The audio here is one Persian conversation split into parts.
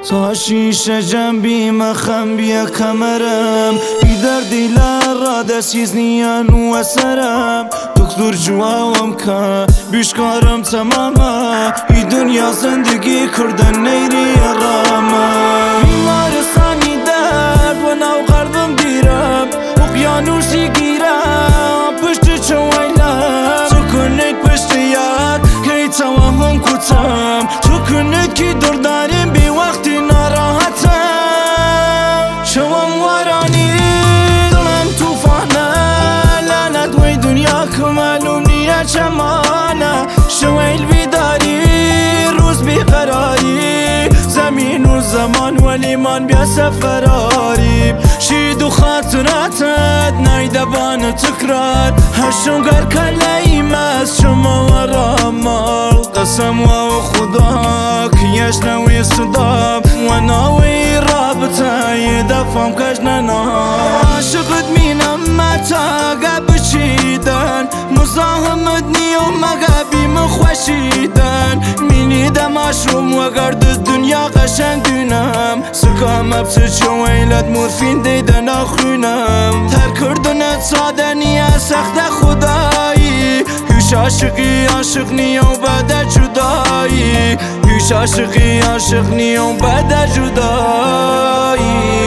تا شیشه جنبی مخم بیا کمرم بی دردی لارا دستیز نیان و سرم دکتر جواوم که بیشکارم تماما ای دنیا زندگی کردن نیری رامه بیمارستانی درد و ناو قلبم گیرم اقیانوسی گیرم پشت چویلم تو کنید پشت یاد که توهم کتم تو کنید که درداریم بی وقتی ناراحتم شوام وارانی دلم توفانه لعنت وی دنیا که معلوم نیه چمانه شویل بیداری روز بیقراری زمین و زمان و لیمان بیا سفراری شید و خاطراتت نایدبان تکرار هشونگر کلیم از شما ورامال قسم و خدا که یشنوی صدام و ناوی رابطه دفعم کجننا عاشقت مینم متا قبشیدن مزاحمت نیم مقابی مخوشیدن مینی دماشوم و گرد دنیا قشنگ دونم سکام ابسط شویلت مورفین دیدن آخونم تر کردنت ساده نیه سخت خدایی هیچ عاشقی عاشق نیم بعد جدایی هیچ عاشقی عاشق نیم بعد جدایی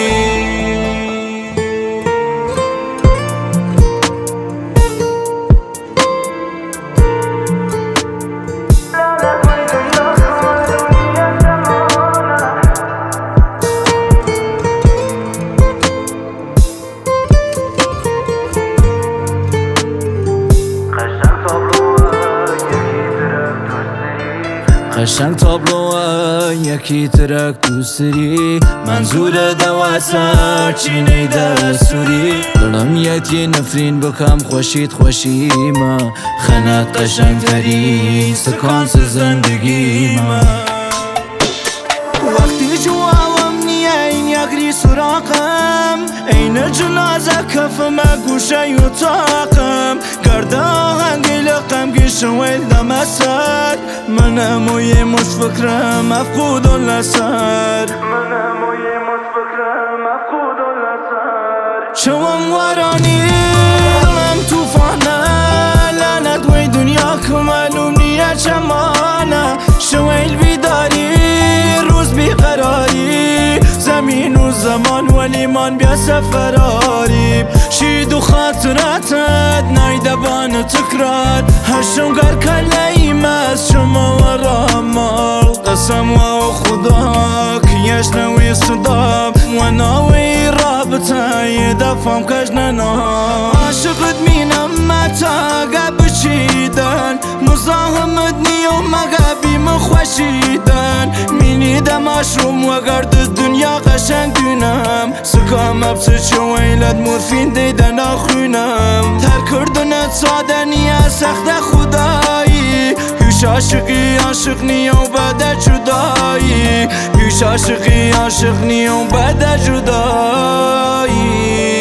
قشنگ تابلوه یکی ترک دوسری منظور دوا سرچینه دستوری دلم یتی نفرین بکم خوشید خوشیما خنت قشنگ ترین سکانس زندگی ما وقتی جواوم نیه این یگری سراغم این جنازه کفم گوشه یوتاقم گرده آهنگی لقم گیشویل دمسر منم و یه مش فکرم افقود لسر شوام وارانی دلم توفانه لعنت وی دنیا که معلوم نیه چمانه شویل بیداری روز بیقراری زمین و زمان و لیمان بیا سفراری شید و خاطراتت نایدبان تکرار هشونگر کلیم از شما ورامال قسم و خدا که یشنوی صدام و ناوی رابطه دفعم کجننا عاشقت مینم متا قبشیدن مزاحمت نیم مقابی مخوشیدن مینی دماشوم و گرد دنیا قشنگ دونم سکام ابسط شویلت مورفین دیدن آخونم تر کردنت ساده نیه سخت خدایی هیچ عاشقی عاشق نیم بعد جدایی هیچ عاشقی عاشق نیم بعد جدایی